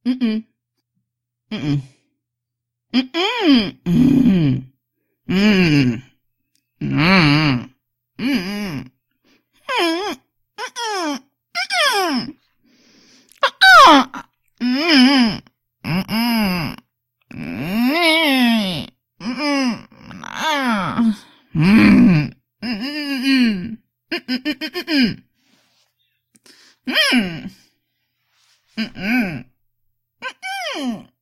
Mm-mm. Mm-mm. Mm-mm. Mm-mm. Mm-mm. Mm-mm. Mm-mm. Mm-mm. Mm-mm. Ah. Mm-mm. Mm-mm. Mm-mm. Mm-mm. Ah. Mm. Mm-mm. Mm-mm. Mm. Mm-mm. Mm.